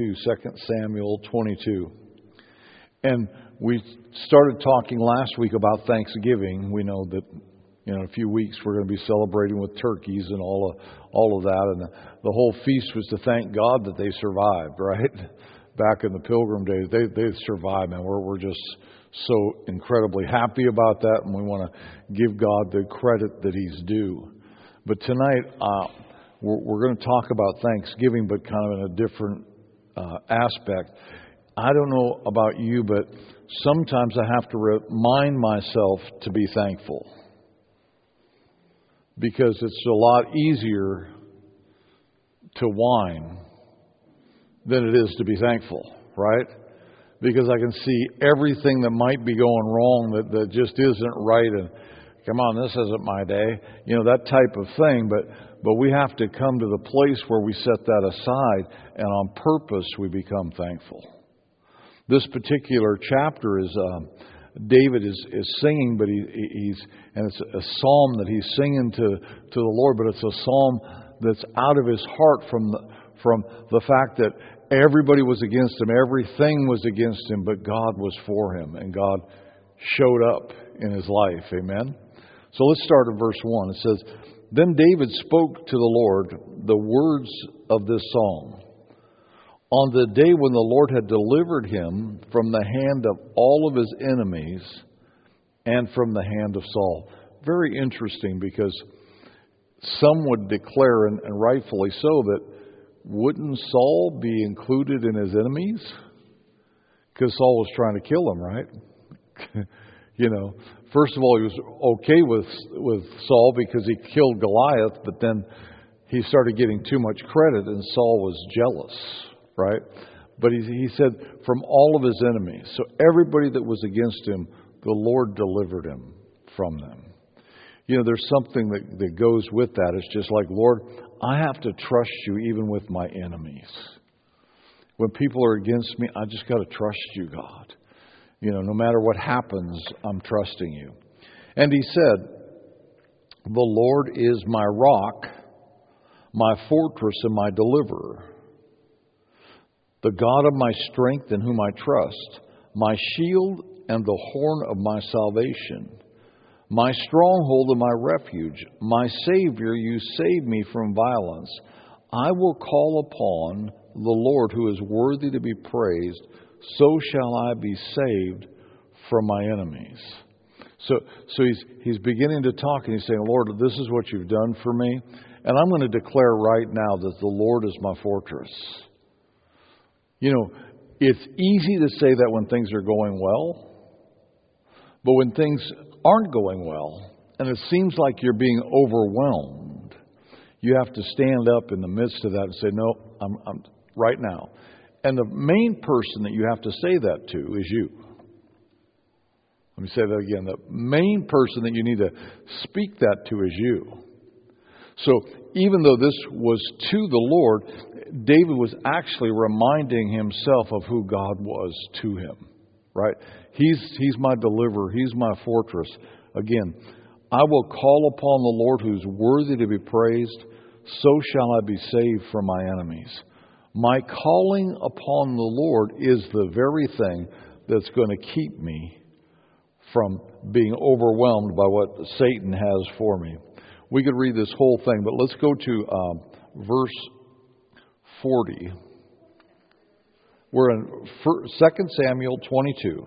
2 Samuel 22. And we started talking last week about Thanksgiving. We know that in a few weeks we're going to be celebrating with turkeys and all of that. And the whole feast was to thank God that they survived, right? Back in the Pilgrim days, they survived, man. We're just so incredibly happy about that, and we want to give God the credit that He's due. But tonight, we're going to talk about Thanksgiving, but kind of in a different aspect. I don't know about you, but sometimes I have to remind myself to be thankful, because it's a lot easier to whine than it is to be thankful, right? Because I can see everything that might be going wrong that just isn't right, and come on, this isn't my day, that type of thing. But we have to come to the place where we set that aside, and on purpose we become thankful. This particular chapter is David is singing, but and it's a psalm that he's singing to the Lord, but it's a psalm that's out of his heart from the fact that everybody was against him, everything was against him, but God was for him, and God showed up in his life. Amen. So let's start at verse 1. It says, "Then David spoke to the Lord the words of this song. On the day when the Lord had delivered him from the hand of all of his enemies and from the hand of Saul." Very interesting, because some would declare, and rightfully so, that wouldn't Saul be included in his enemies? Because Saul was trying to kill him, right? First of all, he was okay with Saul because he killed Goliath, but then he started getting too much credit, and Saul was jealous, right? But he said, from all of his enemies. So everybody that was against him, the Lord delivered him from them. There's something that goes with that. It's just like, Lord, I have to trust you even with my enemies. When people are against me, I just got to trust you, God. No matter what happens, I'm trusting you. And he said, "The Lord is my rock, my fortress, and my deliverer, the God of my strength in whom I trust, my shield and the horn of my salvation, my stronghold and my refuge, my Savior, you save me from violence. I will call upon the Lord who is worthy to be praised, so shall I be saved from my enemies." So he's beginning to talk, and he's saying, Lord, this is what you've done for me, and I'm going to declare right now that the Lord is my fortress. It's easy to say that when things are going well, but when things aren't going well, and it seems like you're being overwhelmed, you have to stand up in the midst of that and say, no, I'm right now. And the main person that you have to say that to is you. Let me say that again. The main person that you need to speak that to is you. So even though this was to the Lord, David was actually reminding himself of who God was to him. Right? He's my deliverer. He's my fortress. Again, I will call upon the Lord who's worthy to be praised. So shall I be saved from my enemies. My calling upon the Lord is the very thing that's going to keep me from being overwhelmed by what Satan has for me. We could read this whole thing, but let's go to verse 40. We're in 2 Samuel 22.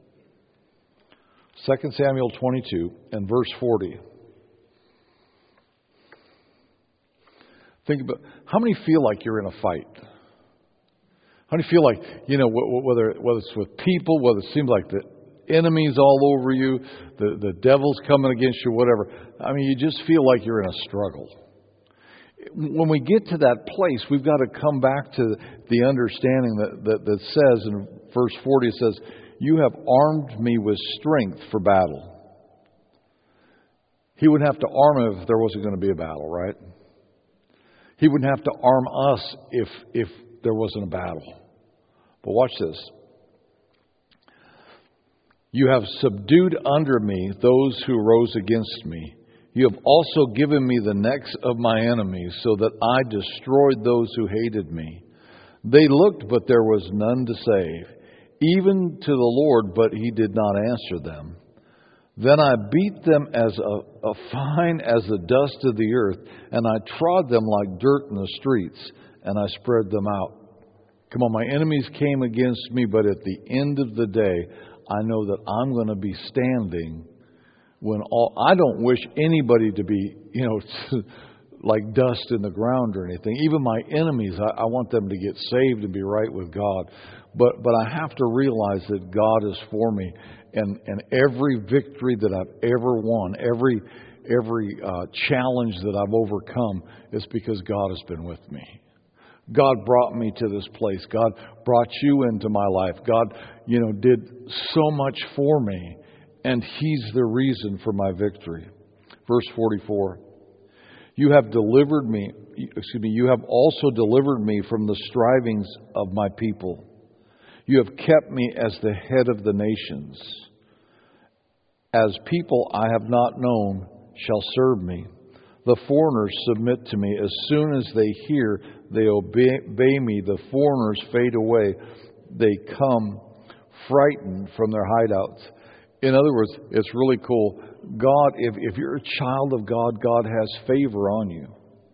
2 Samuel 22 and verse 40. Think about, how many feel like you're in a fight? How many feel like, whether it's with people, whether it seems like the enemy's all over you, the devil's coming against you, whatever. I mean, you just feel like you're in a struggle. When we get to that place, we've got to come back to the understanding that says in verse 40, it says, "You have armed me with strength for battle." He wouldn't have to arm him if there wasn't going to be a battle, right? He wouldn't have to arm us if there wasn't a battle. But watch this. "You have subdued under me those who rose against me. You have also given me the necks of my enemies, so that I destroyed those who hated me. They looked, but there was none to save, even to the Lord, but he did not answer them. Then I beat them as a fine as the dust of the earth, and I trod them like dirt in the streets, and I spread them out. Come on, my enemies came against me, but at the end of the day, I know that I'm going to be standing when I don't wish anybody to be, like dust in the ground or anything. Even my enemies, I want them to get saved and be right with God. But I have to realize that God is for me. And every victory that I've ever won, every challenge that I've overcome is because God has been with me. God brought me to this place. God brought you into my life. God, did so much for me. And He's the reason for my victory. Verse 44. You have also delivered me from the strivings of my people. You have kept me as the head of the nations. As people I have not known shall serve me. The foreigners submit to me. As soon as they hear, they obey me. The foreigners fade away. They come frightened from their hideouts. In other words, it's really cool. God, if you're a child of God, God has favor on you.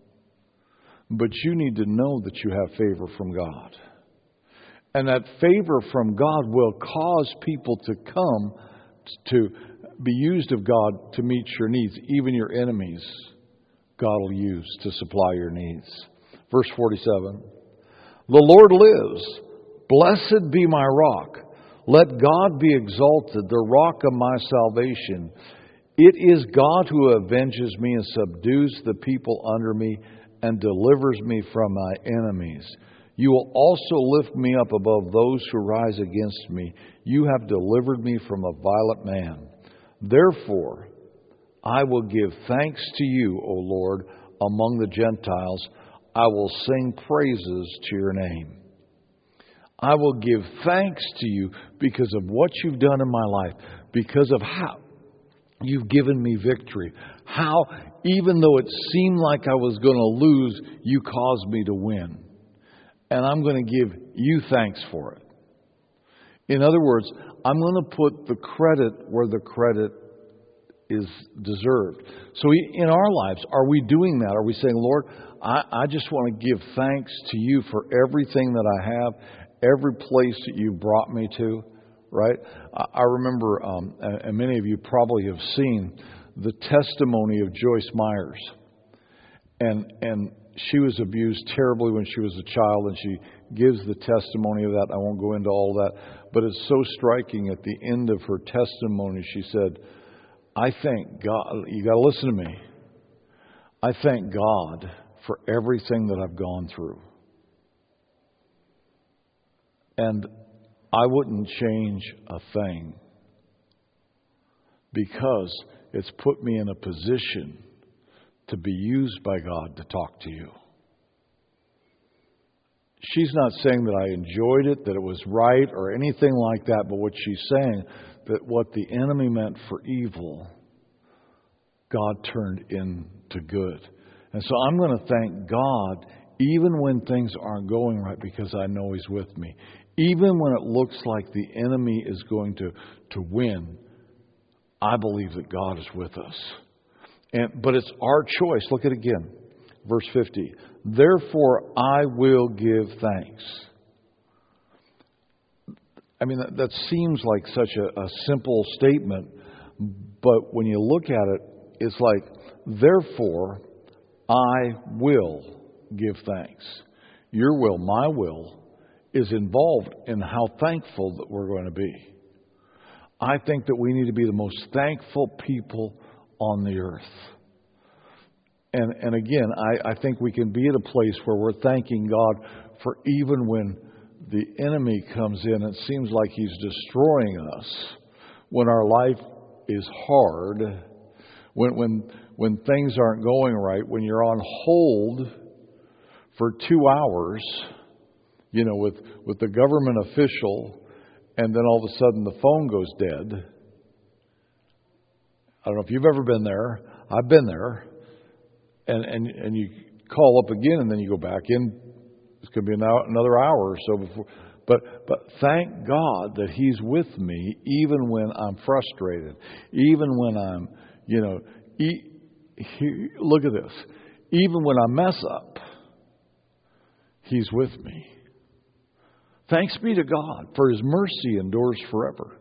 But you need to know that you have favor from God. And that favor from God will cause people to come to be used of God to meet your needs. Even your enemies, God will use to supply your needs. Verse 47. The Lord lives. Blessed be my rock. Let God be exalted, the rock of my salvation. It is God who avenges me and subdues the people under me and delivers me from my enemies. You will also lift me up above those who rise against me. You have delivered me from a violent man. Therefore, I will give thanks to you, O Lord, among the Gentiles. I will sing praises to your name. I will give thanks to you because of what you've done in my life, because of how you've given me victory. How, even though it seemed like I was going to lose, you caused me to win. And I'm going to give you thanks for it. In other words, I'm going to put the credit where the credit is deserved. So in our lives, are we doing that? Are we saying, Lord, I just want to give thanks to you for everything that I have, every place that you brought me to, right? I remember, and many of you probably have seen the testimony of Joyce Myers. And she was abused terribly when she was a child, and she gives the testimony of that. I won't go into all that, but it's so striking. At the end of her testimony, she said, I thank God. You got to listen to me. I thank God for everything that I've gone through. And I wouldn't change a thing because it's put me in a position to be used by God to talk to you. She's not saying that I enjoyed it, that it was right or anything like that, but what she's saying, that what the enemy meant for evil, God turned into good. And so I'm going to thank God even when things aren't going right, because I know He's with me. Even when it looks like the enemy is going to win, I believe that God is with us. But it's our choice. Look at it again. Verse 50. Therefore I will give thanks. I mean, that seems like such a simple statement. But when you look at it, it's like, therefore I will give thanks. Your will, my will, is involved in how thankful that we're going to be. I think that we need to be the most thankful people on the earth. And again, I think we can be at a place where we're thanking God for even when the enemy comes in, it seems like he's destroying us. When our life is hard, when things aren't going right, when you're on hold for 2 hours, with the government official, and then all of a sudden the phone goes dead. I don't know if you've ever been there. I've been there. And you call up again, and then you go back in. It's could be another hour or so before. But thank God that He's with me even when I'm frustrated, even when I'm, look at this. Even when I mess up, He's with me. Thanks be to God, for His mercy endures forever.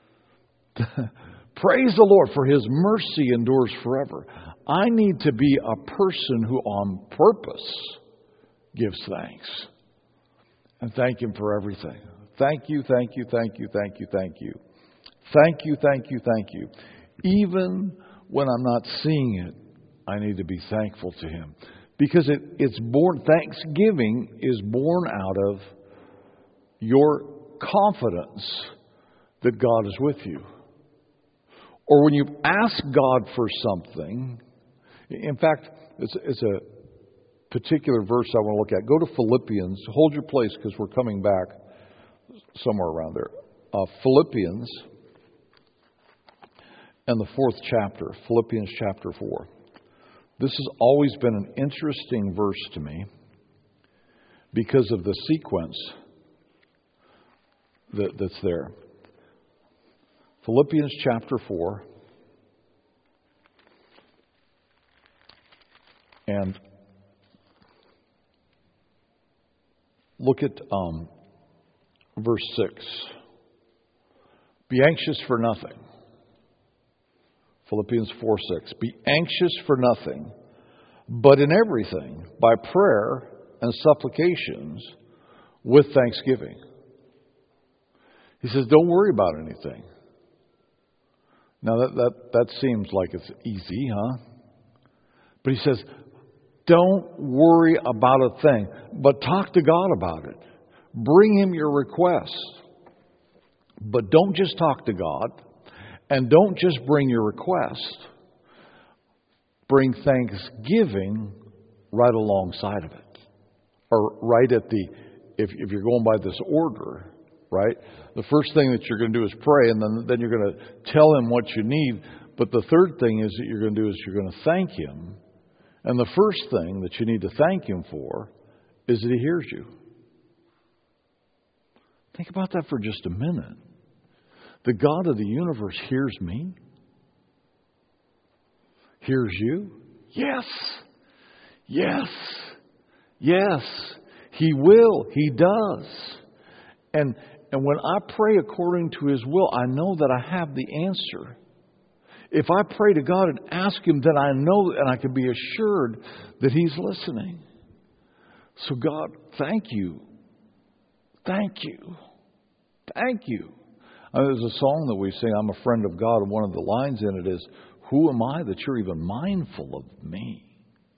Praise the Lord, for His mercy endures forever. I need to be a person who on purpose gives thanks. And thank Him for everything. Thank you, thank you, thank you, thank you, thank you. Thank you, thank you, thank you. Even when I'm not seeing it, I need to be thankful to Him. Because it's born, thanksgiving is born out of your confidence that God is with you. Or when you ask God for something, in fact, it's a particular verse I want to look at. Go to Philippians. Hold your place because we're coming back somewhere around there. Philippians and the 4th chapter, Philippians chapter 4. This has always been an interesting verse to me because of the sequence that's there. Philippians chapter 4. And look at verse 6. Be anxious for nothing. Philippians 4:6. Be anxious for nothing, but in everything, by prayer and supplications, with thanksgiving. He says, don't worry about anything. Now that seems like it's easy, huh? But he says, don't worry about a thing, but talk to God about it. Bring Him your request. But don't just talk to God, and don't just bring your request. Bring thanksgiving right alongside of it. Or right at the, if you're going by this order, right? The first thing that you're going to do is pray, and then you're going to tell Him what you need. But the third thing is that you're going to do is you're going to thank Him. And the first thing that you need to thank Him for is that He hears you. Think about that for just a minute. The God of the universe hears me. Hears you. Yes. Yes. Yes. He will. He does. And when I pray according to His will, I know that I have the answer. If I pray to God and ask Him, then I know and I can be assured that He's listening. So God, thank you. Thank you. Thank you. There's a song that we sing, I'm a friend of God, and one of the lines in it is, who am I that you're even mindful of me?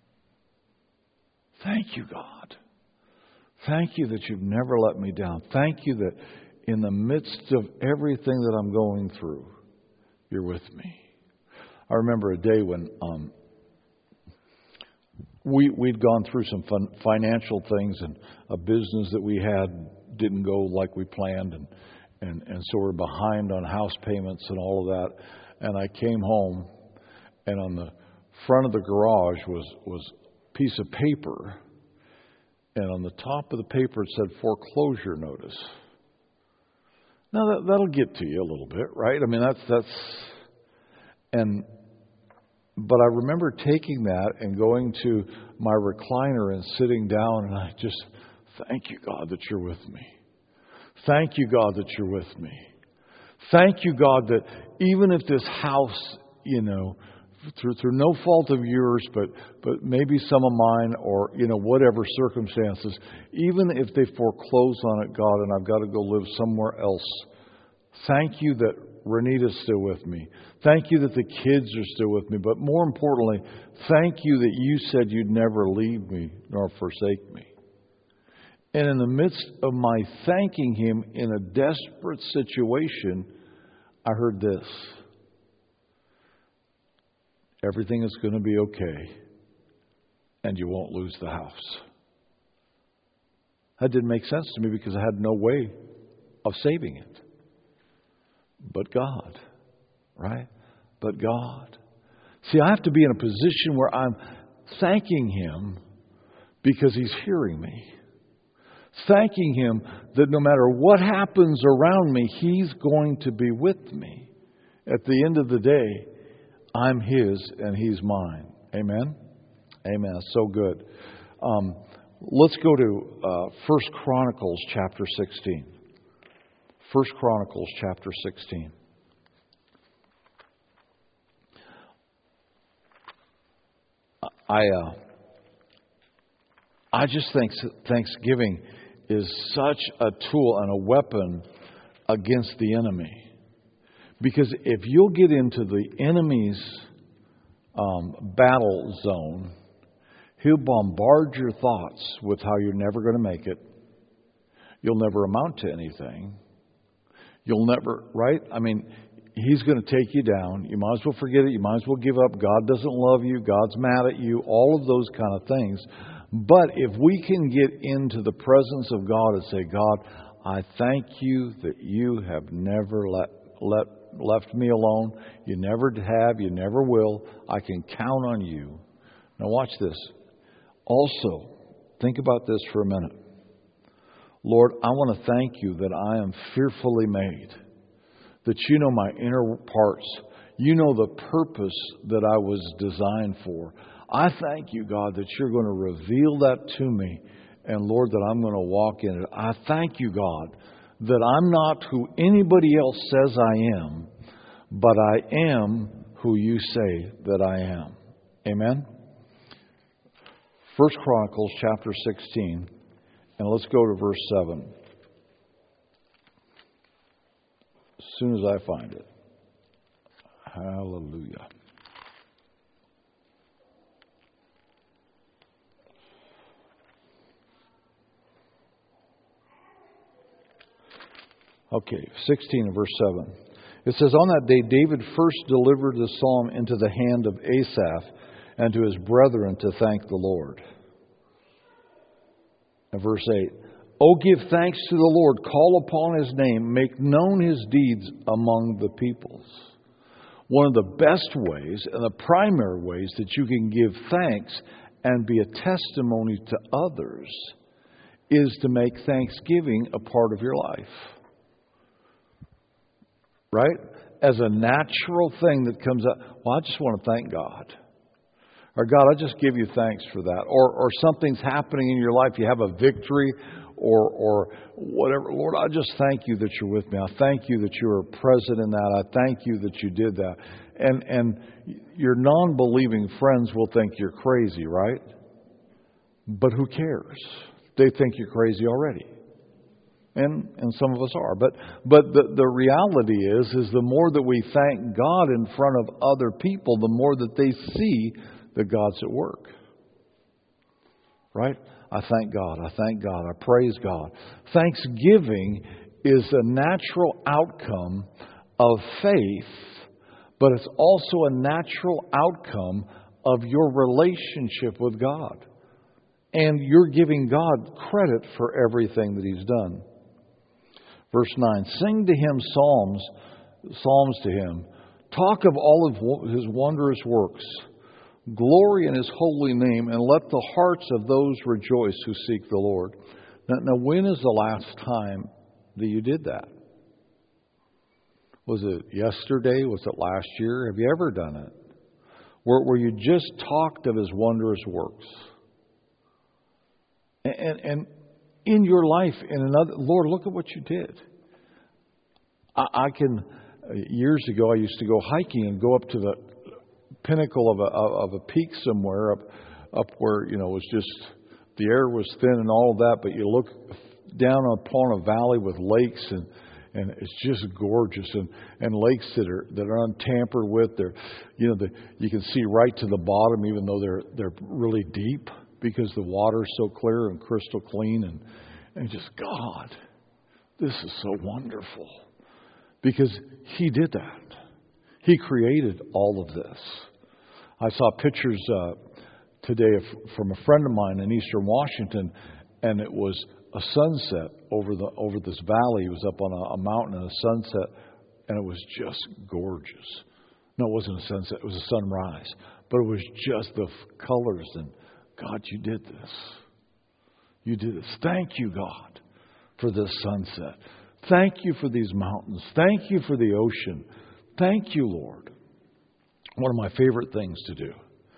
Thank you, God. Thank you that you've never let me down. Thank you that in the midst of everything that I'm going through, you're with me. I remember a day when we'd gone through some financial things, and a business that we had didn't go like we planned, and so we're behind on house payments and all of that. And I came home, and on the front of the garage was a piece of paper, and on the top of the paper it said foreclosure notice. Now that'll get to you a little bit, right? I mean but I remember taking that and going to my recliner and sitting down, and I just, thank you, God, that you're with me. Thank you, God, that you're with me. Thank you, God, that even if this house, through no fault of yours, but maybe some of mine, or, whatever circumstances, even if they foreclose on it, God, and I've got to go live somewhere else, thank you that Renita's still with me. Thank you that the kids are still with me. But more importantly, thank you that you said you'd never leave me nor forsake me. And in the midst of my thanking Him in a desperate situation, I heard this. Everything is going to be okay, and you won't lose the house. That didn't make sense to me because I had no way of saving it. But God, right? But God. See, I have to be in a position where I'm thanking Him because He's hearing me. Thanking Him that no matter what happens around me, He's going to be with me. At the end of the day, I'm His and He's mine. Amen? Amen. So good. Let's go to 1 Chronicles chapter 16. 1 Chronicles chapter 16. I just think Thanksgiving is such a tool and a weapon against the enemy. Because if you'll get into the enemy's battle zone, he'll bombard your thoughts with how you're never going to make it. You'll never amount to anything. You'll never, right? I mean, he's going to take you down. You might as well forget it. You might as well give up. God doesn't love you. God's mad at you. All of those kind of things. But if we can get into the presence of God and say, God, I thank you that you have never left me alone. You never have. You never will. I can count on you. Now watch this. Also, think about this for a minute. Lord, I want to thank you that I am fearfully made. That you know my inner parts. You know the purpose that I was designed for. I thank you, God, that you're going to reveal that to me. And Lord, that I'm going to walk in it. I thank you, God, that I'm not who anybody else says I am, but I am who you say that I am. Amen? 1 Chronicles chapter 16, and let's go to verse 7. As soon as I find it. Hallelujah. Okay, 16 and verse 7. It says, on that day David first delivered the psalm into the hand of Asaph and to his brethren to thank the Lord. And verse 8. Oh, give thanks to the Lord, call upon His name, make known His deeds among the peoples. One of the best ways and the primary ways that you can give thanks and be a testimony to others is to make thanksgiving a part of your life. Right? As a natural thing that comes up. Well, I just want to thank God. Or God, I just give you thanks for that. Or something's happening in your life. You have a victory or whatever. Lord, I just thank you that you're with me. I thank you that you are present in that. I thank you that you did that. And your non-believing friends will think you're crazy, right? But who cares? They think you're crazy already. And some of us are. But the reality is the more that we thank God in front of other people, the more that they see that God's at work. Right? I thank God. I thank God. I praise God. Thanksgiving is a natural outcome of faith, but it's also a natural outcome of your relationship with God. And you're giving God credit for everything that He's done. Verse 9, sing to Him psalms to Him. Talk of all of His wondrous works. Glory in His holy name, and let the hearts of those rejoice who seek the Lord. Now, when is the last time that you did that? Was it yesterday? Was it last year? Have you ever done it? Where you just talked of His wondrous works. And in your life, Lord, look at what you did. Years ago, I used to go hiking and go up to the pinnacle of a peak somewhere up where, it was just, the air was thin and all of that, but you look down upon a valley with lakes and it's just gorgeous and lakes that are untampered with. You can see right to the bottom, even though they're really deep, because the water's so clear and crystal clean and just, God, this is so wonderful. Because He did that. He created all of this. I saw pictures today from a friend of mine in Eastern Washington, and it was a sunset over this valley. He was up on a mountain and a sunset, and it was just gorgeous. No, it wasn't a sunset. It was a sunrise. But it was just the colors and, God, you did this. You did this. Thank you, God, for this sunset. Thank you for these mountains. Thank you for the ocean. Thank you, Lord. One of my favorite things to do.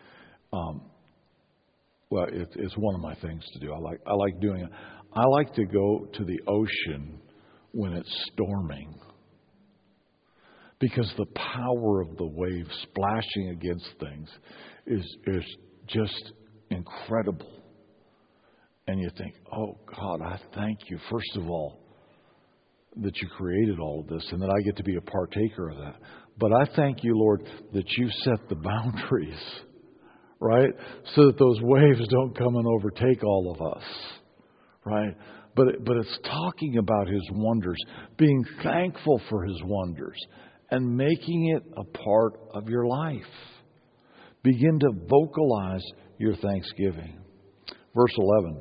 It's one of my things to do. I like doing it. I like to go to the ocean when it's storming, because the power of the waves splashing against things is just incredible. And you think, oh God, I thank you, first of all, that you created all of this and that I get to be a partaker of that. But I thank you, Lord, that you set the boundaries, right? So that those waves don't come and overtake all of us, right? But it's talking about His wonders, being thankful for His wonders, and making it a part of your life. Begin to vocalize your thanksgiving. Verse 11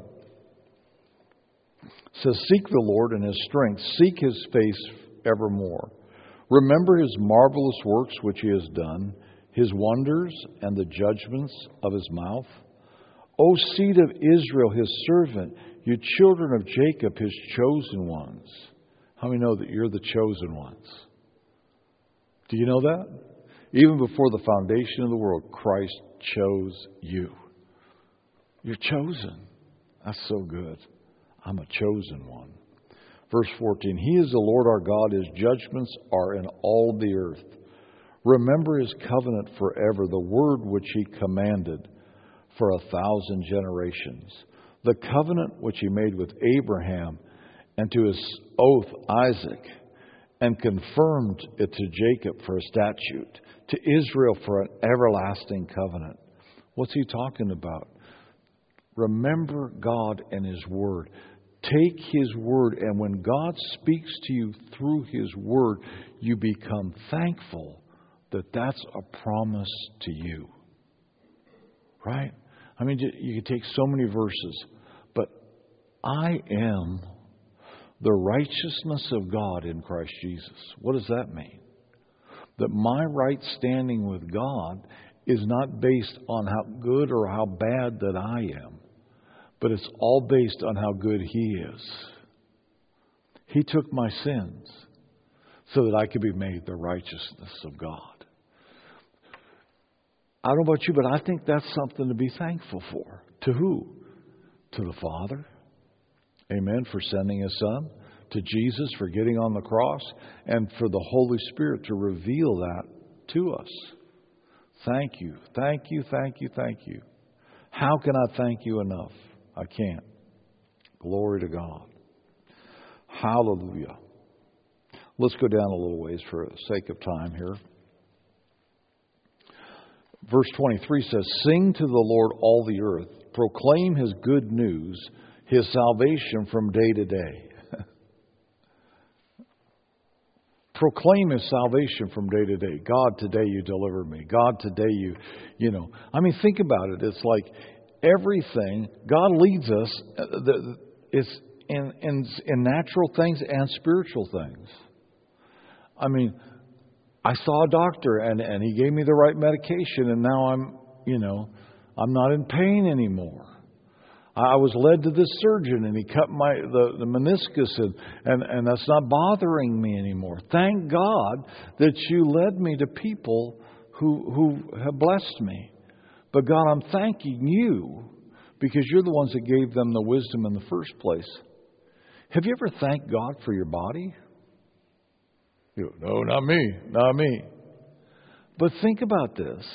says, seek the Lord in His strength. Seek His face evermore. Remember His marvelous works which He has done, His wonders and the judgments of His mouth. O seed of Israel, His servant, you children of Jacob, His chosen ones. How many know that you're the chosen ones? Do you know that? Even before the foundation of the world, Christ chose you. You're chosen. That's so good. I'm a chosen one. Verse 14, He is the Lord our God. His judgments are in all the earth. Remember His covenant forever, the word which He commanded for 1,000 generations. The covenant which He made with Abraham, and to his oath Isaac, and confirmed it to Jacob for a statute, to Israel for an everlasting covenant. What's He talking about? Remember God and His Word. Take His Word, and when God speaks to you through His Word, you become thankful that that's a promise to you. Right? I mean, you can take so many verses, but I am the righteousness of God in Christ Jesus. What does that mean? That my right standing with God is not based on how good or how bad that I am, but it's all based on how good He is. He took my sins so that I could be made the righteousness of God. I don't know about you, but I think that's something to be thankful for. To who? To the Father. Amen. For sending His Son. To Jesus for getting on the cross. And for the Holy Spirit to reveal that to us. Thank you. Thank you. Thank you. Thank you. How can I thank you enough? I can't. Glory to God. Hallelujah. Let's go down a little ways for the sake of time here. Verse 23 says, sing to the Lord all the earth. Proclaim His good news, His salvation from day to day. Proclaim His salvation from day to day. God, today you delivered me. God, today you know. I mean, think about it. It's like everything, God leads us. It's in natural things and spiritual things. I mean, I saw a doctor and he gave me the right medication, and now I'm not in pain anymore. I was led to this surgeon and he cut the meniscus and that's not bothering me anymore. Thank God that you led me to people who have blessed me. But God, I'm thanking you because you're the ones that gave them the wisdom in the first place. Have you ever thanked God for your body? No, not me. Not me. But think about this.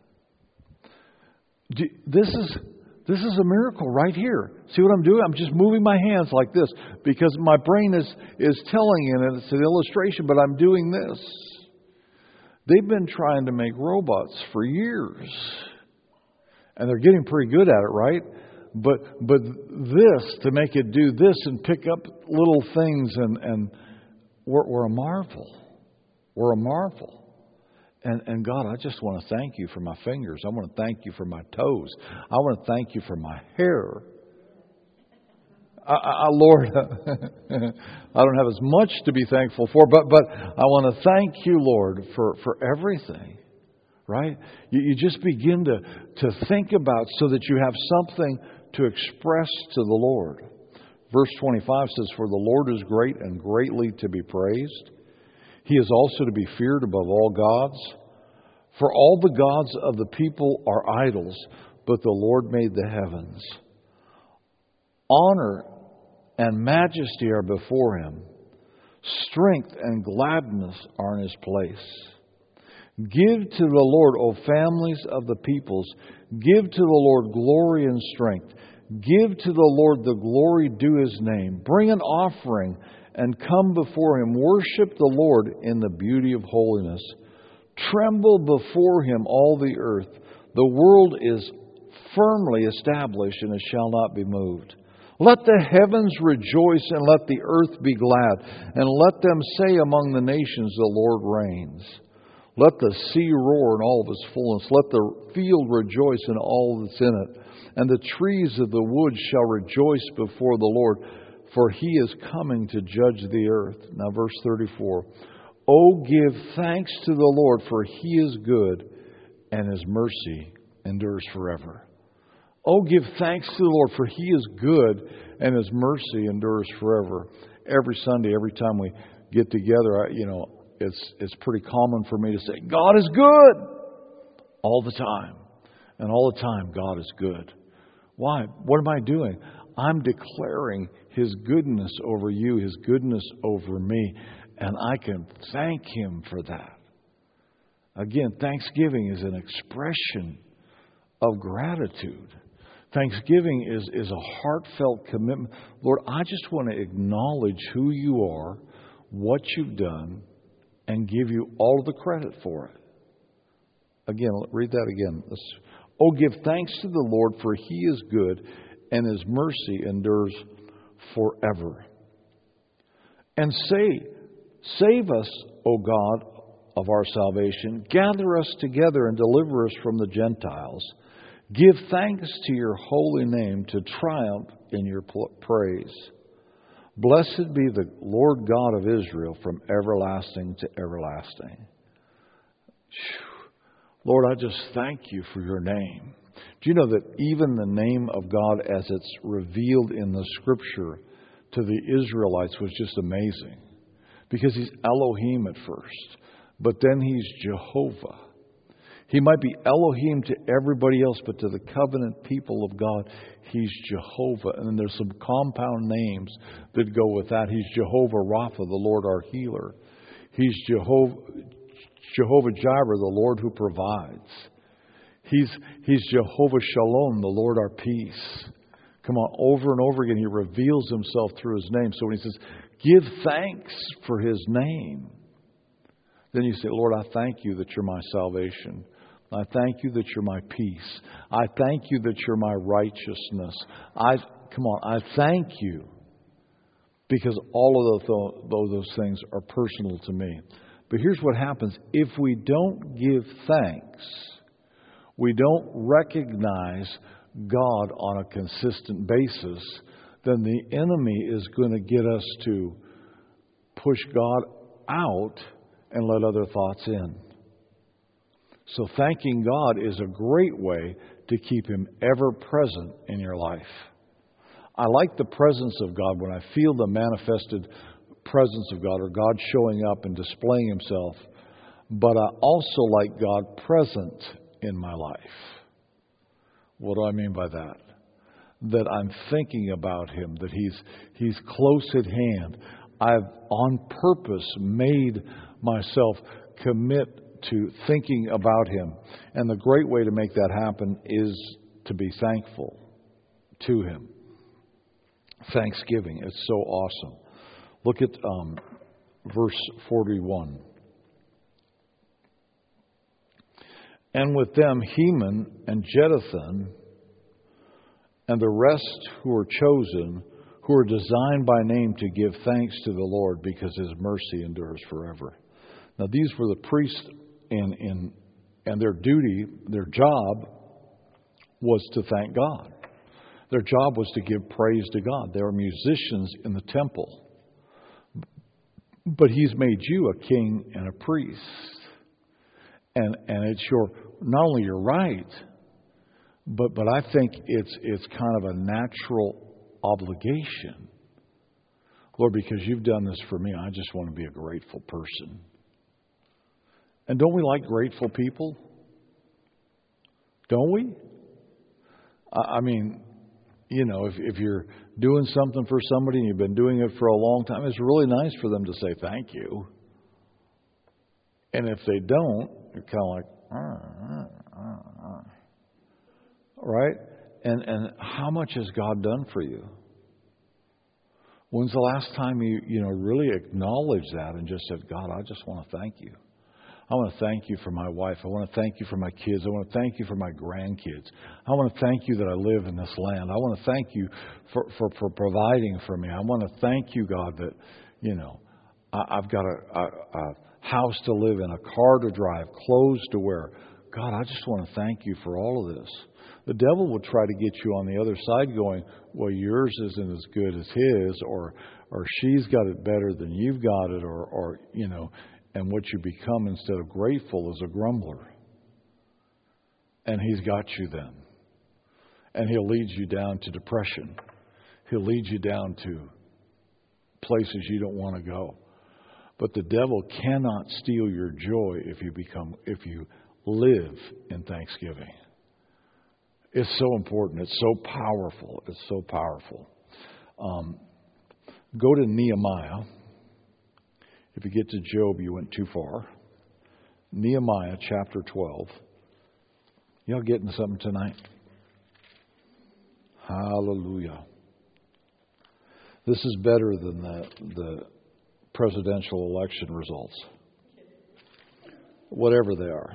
This is a miracle right here. See what I'm doing? I'm just moving my hands like this because my brain is telling you, and it's an illustration, but I'm doing this. They've been trying to make robots for years. And they're getting pretty good at it, right? But this, to make it do this and pick up little things, and we're a marvel. We're a marvel. And God, I just want to thank you for my fingers. I want to thank you for my toes. I want to thank you for my hair. Lord, I don't have as much to be thankful for, but I want to thank you, Lord, for everything. Right? You just begin to think about so that you have something to express to the Lord. Verse 25 says, "For the Lord is great and greatly to be praised. He is also to be feared above all gods. For all the gods of the people are idols, but the Lord made the heavens. Honor and majesty are before Him. Strength and gladness are in His place. Give to the Lord, O families of the peoples. Give to the Lord glory and strength. Give to the Lord the glory due His name. Bring an offering and come before Him. Worship the Lord in the beauty of holiness. Tremble before Him, all the earth. The world is firmly established, and it shall not be moved. Let the heavens rejoice, and let the earth be glad, and let them say among the nations, the Lord reigns. Let the sea roar in all of its fullness. Let the field rejoice in all that's in it. And the trees of the wood shall rejoice before the Lord, for He is coming to judge the earth." Now verse 34. "Oh, give thanks to the Lord, for He is good, and His mercy endures forever." Oh, give thanks to the Lord, for He is good, and His mercy endures forever. Every Sunday, every time we get together, it's pretty common for me to say, God is good, all the time. And all the time, God is good. Why? What am I doing? I'm declaring His goodness over you, His goodness over me, and I can thank Him for that. Again, thanksgiving is an expression of gratitude. Thanksgiving is a heartfelt commitment. Lord, I just want to acknowledge who You are, what You've done, and give You all the credit for it. Again, read that again. Oh, give thanks to the Lord, for He is good, and His mercy endures forever. And save us, O God of our salvation. Gather us together and deliver us from the Gentiles. Give thanks to Your holy name, to triumph in Your praise. Blessed be the Lord God of Israel from everlasting to everlasting. Lord, I just thank You for Your name. Do you know that even the name of God as it's revealed in the Scripture to the Israelites was just amazing? Because He's Elohim at first, but then He's Jehovah. He might be Elohim to everybody else, but to the covenant people of God, He's Jehovah. And then there's some compound names that go with that. He's Jehovah Rapha, the Lord our healer. He's Jehovah Jireh, the Lord who provides. He's Jehovah Shalom, the Lord our peace. Come on, over and over again, He reveals Himself through His name. So when He says, give thanks for His name, then you say, Lord, I thank You that You're my salvation. I thank You that You're my peace. I thank You that You're my righteousness. I thank You because all of those things are personal to me. But here's what happens. If we don't give thanks, we don't recognize God on a consistent basis, then the enemy is going to get us to push God out and let other thoughts in. So thanking God is a great way to keep Him ever present in your life. I like the presence of God when I feel the manifested presence of God or God showing up and displaying Himself. But I also like God present in my life. What do I mean by that? That I'm thinking about Him, that He's close at hand. I've on purpose made myself commit to thinking about Him. And the great way to make that happen is to be thankful to Him. Thanksgiving. It's so awesome. Look at verse 41. And with them Heman and Jeduthun and the rest who are chosen, who are designed by name to give thanks to the Lord because His mercy endures forever. Now these were the priests and their duty, their job was to thank God. Their job was to give praise to God. They were musicians in the temple. But He's made you a king and a priest. And it's not only your right, But I think it's kind of a natural obligation. Lord, because you've done this for me, I just want to be a grateful person. And don't we like grateful people? Don't we? I mean, you know, if you're doing something for somebody and you've been doing it for a long time, it's really nice for them to say thank you. And if they don't, you're kind of like, right? And how much has God done for you? When's the last time you really acknowledged that and just said, God, I just want to thank you. I want to thank you for my wife. I want to thank you for my kids. I want to thank you for my grandkids. I want to thank you that I live in this land. I want to thank you for providing for me. I want to thank you, God, that, I've got a house to live in, a car to drive, clothes to wear. God, I just want to thank you for all of this. The devil will try to get you on the other side going, well, yours isn't as good as his, or she's got it better than you've got it, or and what you become instead of grateful is a grumbler. And he's got you then. And he'll lead you down to depression. He'll lead you down to places you don't want to go. But the devil cannot steal your joy if you live in thanksgiving. It's so important. It's so powerful. It's so powerful. Go to Nehemiah. If you get to Job, you went too far. Nehemiah chapter 12. Y'all getting something tonight? Hallelujah. This is better than the presidential election results. Whatever they are.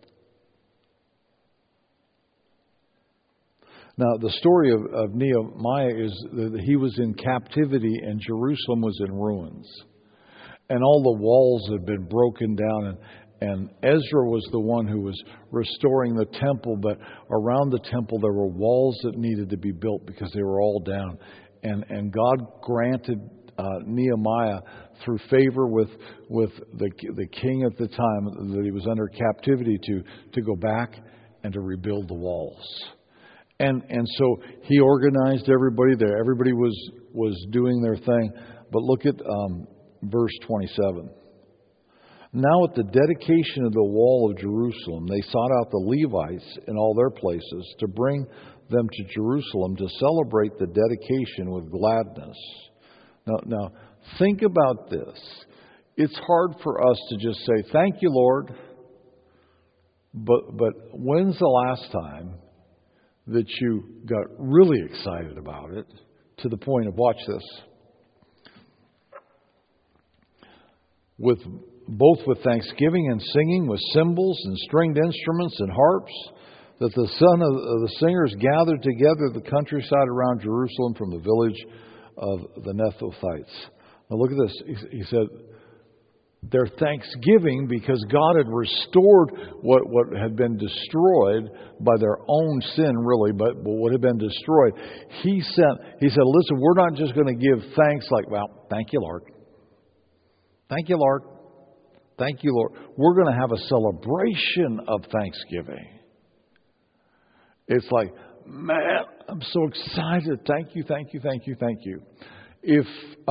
Now, the story of Nehemiah is that he was in captivity and Jerusalem was in ruins. And all the walls had been broken down, and Ezra was the one who was restoring the temple, but around the temple there were walls that needed to be built because they were all down. And God granted Nehemiah, through favor with the king at the time that he was under captivity, to go back and to rebuild the walls. And so he organized everybody there. Everybody was doing their thing. But look at verse 27. Now at the dedication of the wall of Jerusalem, they sought out the Levites in all their places to bring them to Jerusalem to celebrate the dedication with gladness. Now think about this. It's hard for us to just say, thank you, Lord. But when's the last time that you got really excited about it to the point of, watch this, with thanksgiving and singing, with cymbals and stringed instruments and harps, that the son of the singers gathered together the countryside around Jerusalem from the village of the Netophites. Now look at this. He said, their thanksgiving, because God had restored what had been destroyed by their own sin, really, but what had been destroyed. He said, listen, we're not just going to give thanks like, well, thank you, Lord. Thank you, Lord. Thank you, Lord. We're going to have a celebration of thanksgiving. It's like, man, I'm so excited. Thank you, thank you, thank you, thank you. If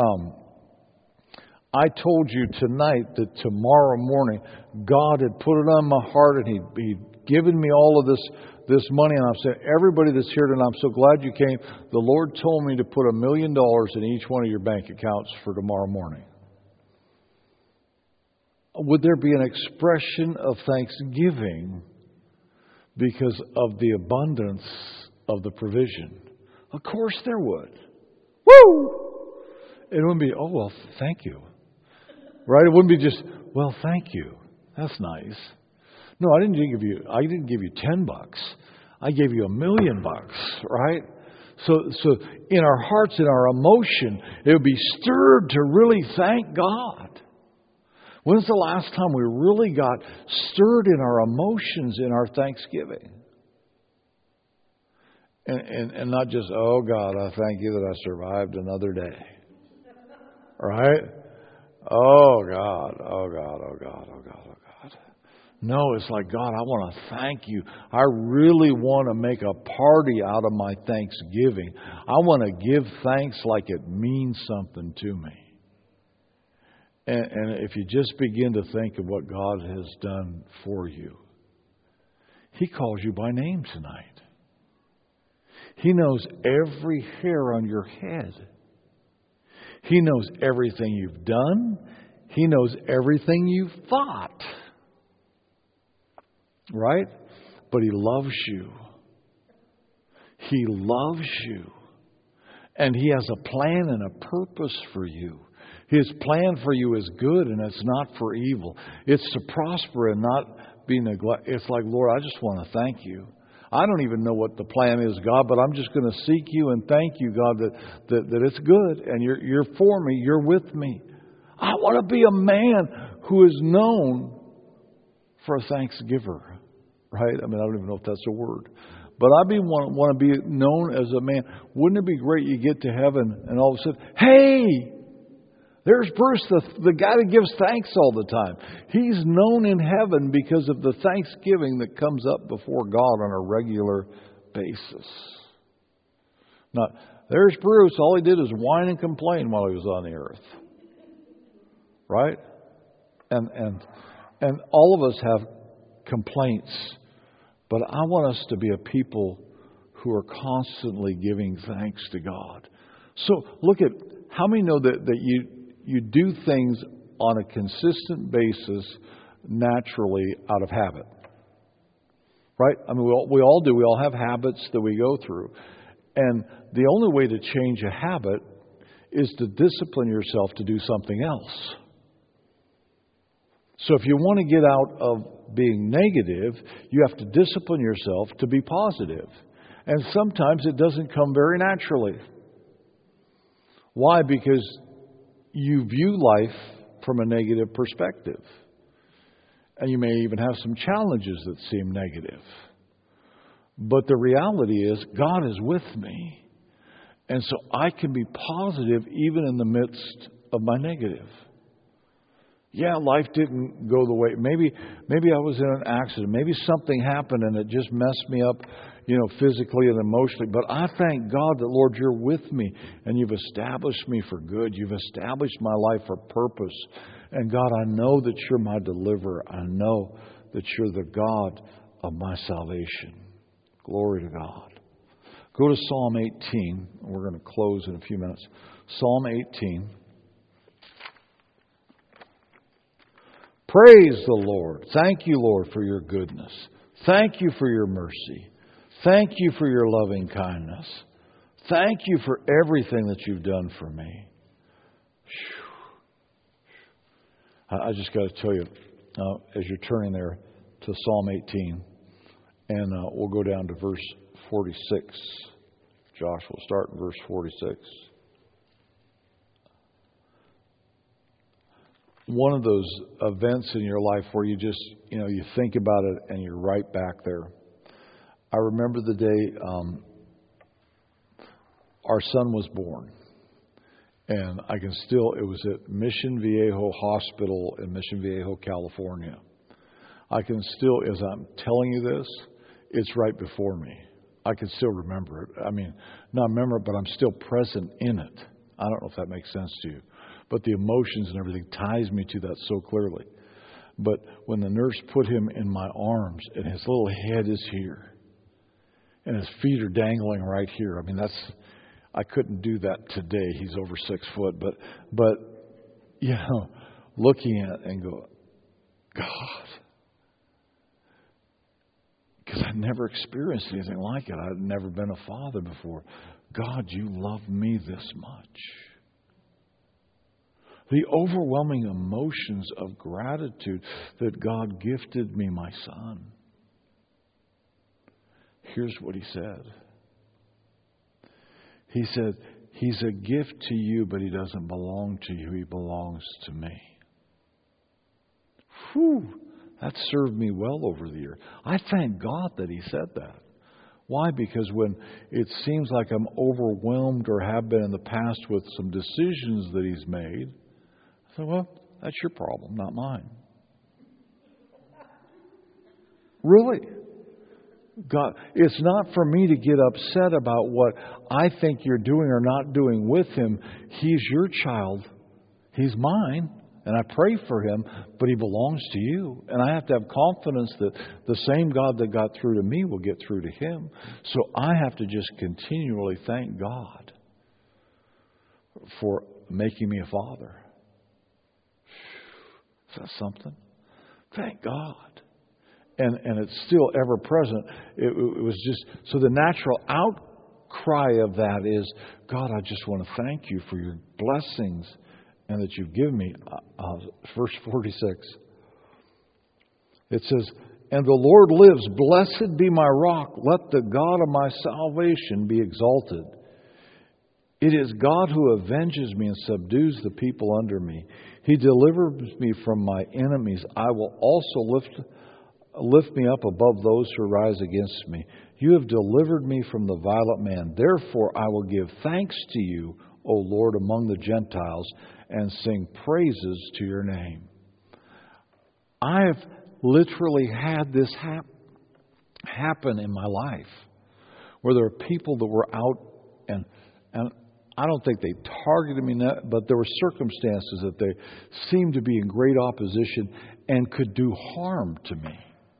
I told you tonight that tomorrow morning God had put it on my heart and He'd given me all of this money, and I'm saying, everybody that's here tonight, I'm so glad you came. The Lord told me to put $1 million in each one of your bank accounts for tomorrow morning. Would there be an expression of thanksgiving because of the abundance of the provision? Of course there would. Woo! It wouldn't be, oh, well, thank you. Right? It wouldn't be just, well, thank you. That's nice. No, I didn't give you $10. I gave you $1 million, right? So in our hearts, in our emotion, it would be stirred to really thank God. When's the last time we really got stirred in our emotions in our thanksgiving? And not just, oh God, I thank you that I survived another day. Right? Oh God, oh God, oh God, oh God, oh God. No, it's like, God, I want to thank you. I really want to make a party out of my Thanksgiving. I want to give thanks like it means something to me. And if you just begin to think of what God has done for you, He calls you by name tonight. He knows every hair on your head. He knows everything you've done. He knows everything you've thought. Right? But He loves you. He loves you. And He has a plan and a purpose for you. His plan for you is good, and it's not for evil. It's to prosper and not be neglected. It's like, Lord, I just want to thank you. I don't even know what the plan is, God, but I'm just going to seek you and thank you, God, that it's good and you're for me, you're with me. I want to be a man who is known for a thanksgiver, right? I mean, I don't even know if that's a word. But I want to be known as a man. Wouldn't it be great you get to heaven and all of a sudden, hey, there's Bruce, the guy that gives thanks all the time. He's known in heaven because of the thanksgiving that comes up before God on a regular basis. Now, there's Bruce. All he did is whine and complain while he was on the earth. Right? And all of us have complaints. But I want us to be a people who are constantly giving thanks to God. So look at how many know that you do things on a consistent basis naturally out of habit. Right? I mean, we all do. We all have habits that we go through. And the only way to change a habit is to discipline yourself to do something else. So if you want to get out of being negative, you have to discipline yourself to be positive. And sometimes it doesn't come very naturally. Why? Because you view life from a negative perspective. And you may even have some challenges that seem negative. But the reality is, God is with me. And so I can be positive even in the midst of my negative. Yeah, life didn't go the way. Maybe I was in an accident. Maybe something happened and it just messed me up, physically and emotionally. But I thank God that, Lord, you're with me and you've established me for good. You've established my life for purpose. And God, I know that you're my deliverer. I know that you're the God of my salvation. Glory to God. Go to Psalm 18. We're going to close in a few minutes. Psalm 18. Praise the Lord. Thank you, Lord, for your goodness. Thank you for your mercy. Thank you for your loving kindness. Thank you for everything that you've done for me. I just got to tell you, as you're turning there to Psalm 18, and we'll go down to verse 46. Josh, we'll start in verse 46. One of those events in your life where you just, you think about it and you're right back there. I remember the day our son was born. And I can still, it was at Mission Viejo Hospital in Mission Viejo, California. I can still, as I'm telling you this, it's right before me. I can still remember it. I mean, not remember it, but I'm still present in it. I don't know if that makes sense to you. But the emotions and everything ties me to that so clearly. But when the nurse put him in my arms and his little head is here and his feet are dangling right here. I mean, I couldn't do that today. He's over 6 foot. But looking at it and go, God. Because I'd never experienced anything like it. I'd never been a father before. God, you love me this much. The overwhelming emotions of gratitude that God gifted me my son. Here's what he said. He said, he's a gift to you, but he doesn't belong to you. He belongs to me. Whew, that served me well over the year. I thank God that he said that. Why? Because when it seems like I'm overwhelmed or have been in the past with some decisions that he's made, I said, well, that's your problem, not mine. Really? God, it's not for me to get upset about what I think you're doing or not doing with him. He's your child. He's mine. And I pray for him, but he belongs to you. And I have to have confidence that the same God that got through to me will get through to him. So I have to just continually thank God for making me a father. Is that something? Thank God. And it's still ever present. It was just, so the natural outcry of that is, God, I just want to thank you for your blessings and that you've given me. Verse 46. It says, and the Lord lives, blessed be my rock, let the God of my salvation be exalted. It is God who avenges me and subdues the people under me. He delivers me from my enemies. I will also lift me up above those who rise against me. You have delivered me from the violent man. Therefore I will give thanks to you, O Lord, among the Gentiles, and sing praises to your name. I have literally had this happen in my life, where there are people that were out, and I don't think they targeted me, but there were circumstances that they seemed to be in great opposition and could do harm to me.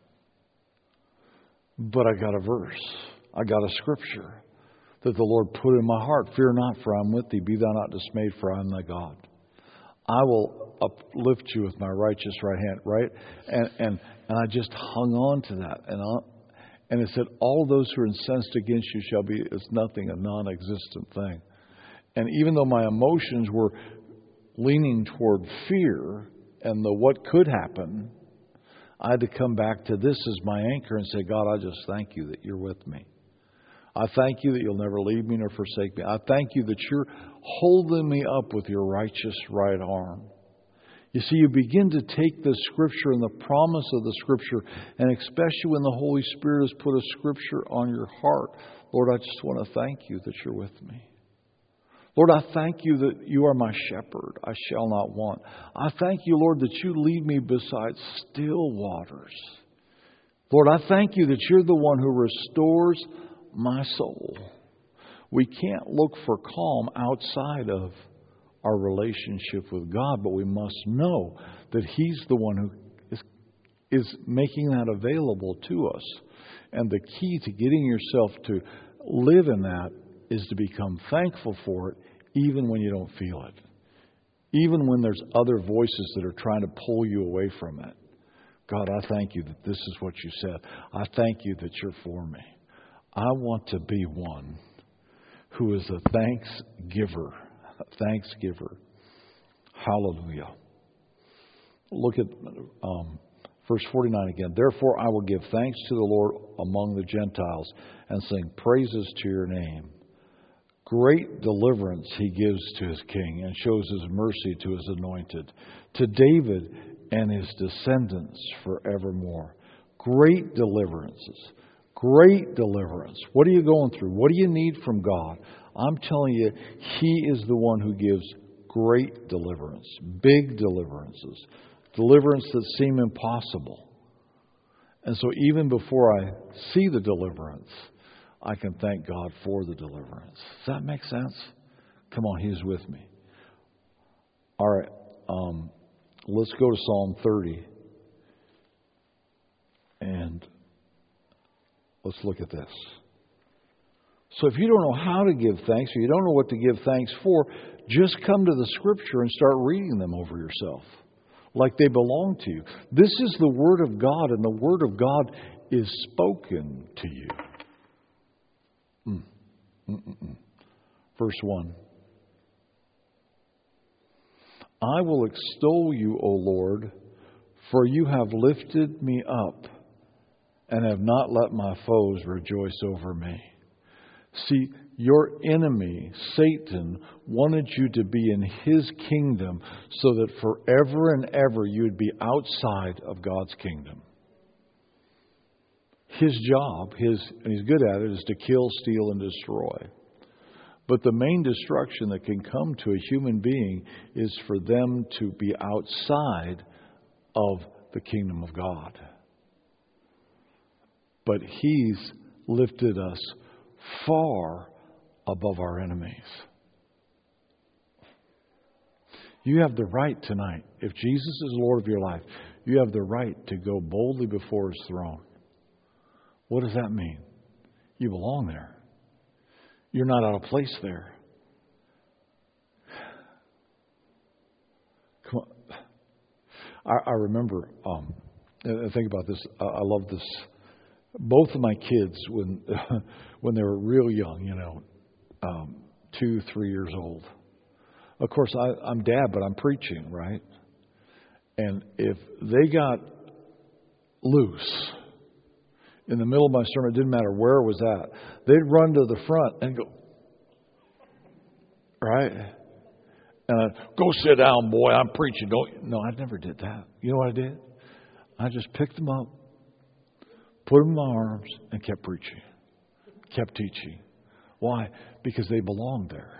But I got a verse. I got a scripture that the Lord put in my heart. Fear not, for I am with thee. Be thou not dismayed, for I am thy God. I will uplift you with my righteous right hand, right? And I just hung on to that. And it said, all those who are incensed against you shall be as nothing, a non-existent thing. And even though my emotions were leaning toward fear and the what could happen, I had to come back to this as my anchor and say, God, I just thank you that you're with me. I thank you that you'll never leave me nor forsake me. I thank you that you're holding me up with your righteous right arm. You see, you begin to take the Scripture and the promise of the Scripture, and especially when the Holy Spirit has put a Scripture on your heart. Lord, I just want to thank you that you're with me. Lord, I thank you that you are my shepherd. I shall not want. I thank you, Lord, that you lead me beside still waters. Lord, I thank you that you're the one who restores my soul. We can't look for calm outside of our relationship with God, but we must know that He's the one who is making that available to us. And the key to getting yourself to live in that is to become thankful for it, even when you don't feel it. Even when there's other voices that are trying to pull you away from it. God, I thank you that this is what you said. I thank you that you're for me. I want to be one who is a thanksgiver. Thanksgiver. Hallelujah. Look at verse 49 again. Therefore I will give thanks to the Lord among the Gentiles and sing praises to your name. Great deliverance he gives to his king and shows his mercy to his anointed, to David and his descendants forevermore. Great deliverances. Great deliverance. What are you going through? What do you need from God? I'm telling you, He is the one who gives great deliverance, big deliverances, deliverance that seem impossible. And so even before I see the deliverance, I can thank God for the deliverance. Does that make sense? Come on, He's with me. All right, let's go to Psalm 30. And let's look at this. So if you don't know how to give thanks, or you don't know what to give thanks for, just come to the Scripture and start reading them over yourself, like they belong to you. This is the Word of God, and the Word of God is spoken to you. Verse 1. I will extol you, O Lord, for you have lifted me up and have not let my foes rejoice over me. See, your enemy, Satan, wanted you to be in his kingdom so that forever and ever you would be outside of God's kingdom. His job, and he's good at it, is to kill, steal, and destroy. But the main destruction that can come to a human being is for them to be outside of the kingdom of God. but He's lifted us far above our enemies. You have the right tonight. If Jesus is Lord of your life, you have the right to go boldly before His throne. What does that mean? You belong there. You're not out of place there. Come on. I remember, think about this. I love this. Both of my kids, when they were real young, 2, 3 years old. Of course, I'm dad, but I'm preaching, right? And if they got loose in the middle of my sermon, it didn't matter where it was at, they'd run to the front and go, right? And I'd, go sit down, boy, I'm preaching. No, I never did that. You know what I did? I just picked them up, put them in my arms, and kept preaching, kept teaching. Why? Because they belong there.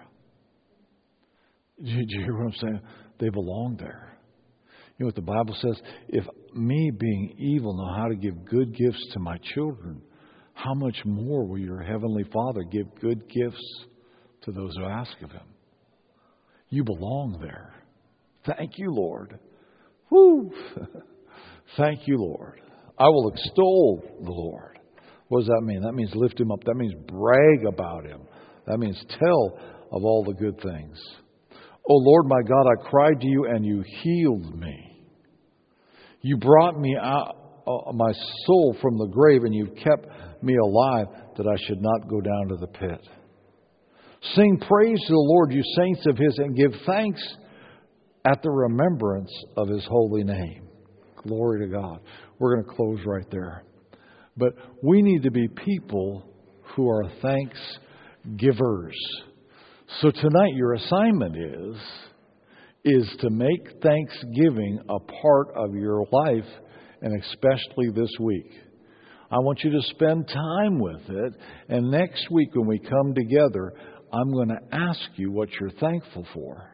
Did you hear what I'm saying? They belong there. You know what the Bible says? If me, being evil, know how to give good gifts to my children, how much more will your Heavenly Father give good gifts to those who ask of Him? You belong there. Thank you, Lord. Woo! Thank you, Lord. I will extol the Lord. What does that mean? That means lift Him up. That means brag about Him. That means tell of all the good things. Oh Lord my God, I cried to you and you healed me. You brought me out, my soul from the grave, and you've kept me alive that I should not go down to the pit. Sing praise to the Lord, you saints of His, and give thanks at the remembrance of His holy name. Glory to God. We're going to close right there. But we need to be people who are thanks givers. So tonight your assignment is to make Thanksgiving a part of your life, and especially this week. I want you to spend time with it, and next week when we come together, I'm going to ask you what you're thankful for.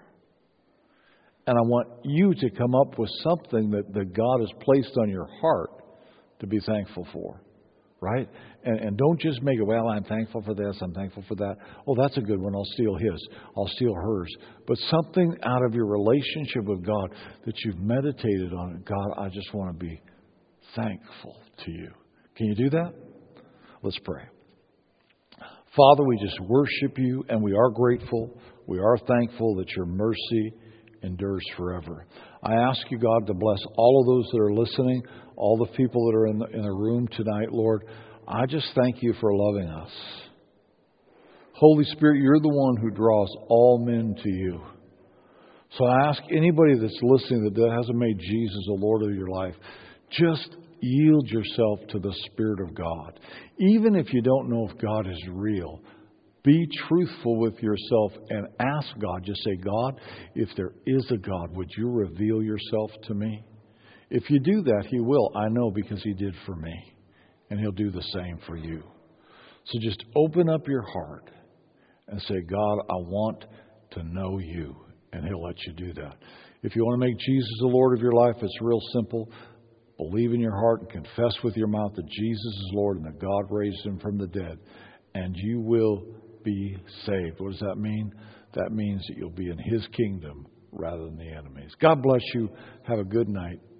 And I want you to come up with something that God has placed on your heart to be thankful for. Right? And don't just make it, well, I'm thankful for this, I'm thankful for that. Oh, that's a good one. I'll steal his. I'll steal hers. But something out of your relationship with God that you've meditated on it. God, I just want to be thankful to you. Can you do that? Let's pray. Father, we just worship you, and we are grateful. We are thankful that your mercy endures forever. I ask you, God, to bless all of those that are listening, all the people that are in the room tonight, Lord. I just thank you for loving us. Holy Spirit, you're the one who draws all men to you. So I ask anybody that's listening that hasn't made Jesus the Lord of your life, just yield yourself to the Spirit of God. Even if you don't know if God is real, be truthful with yourself and ask God. Just say, God, if there is a God, would you reveal yourself to me? If you do that, He will. I know, because He did for me. And He'll do the same for you. So just open up your heart and say, God, I want to know you. And He'll let you do that. If you want to make Jesus the Lord of your life, it's real simple. Believe in your heart and confess with your mouth that Jesus is Lord and that God raised Him from the dead. And you will be saved. What does that mean? That means that you'll be in His kingdom rather than the enemy's. God bless you. Have a good night.